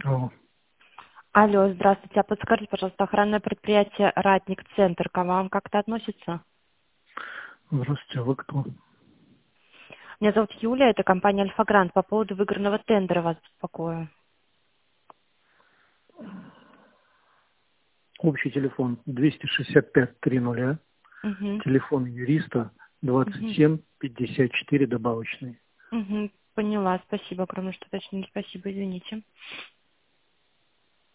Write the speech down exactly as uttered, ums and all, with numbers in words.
Алло. Алло, здравствуйте. А подскажите, пожалуйста, охранное предприятие «Ратник Центр» к вам как-то относится? Здравствуйте, а вы кто? Меня зовут Юлия, это компания «Альфа-Грант». По поводу выигранного тендера вас беспокою. Общий телефон двести шестьдесят пять триста, Угу. телефон юриста двадцать Угу. семь пятьдесят четыре добавочный. Угу. Поняла, спасибо. Кроме что уточнили, спасибо, извините.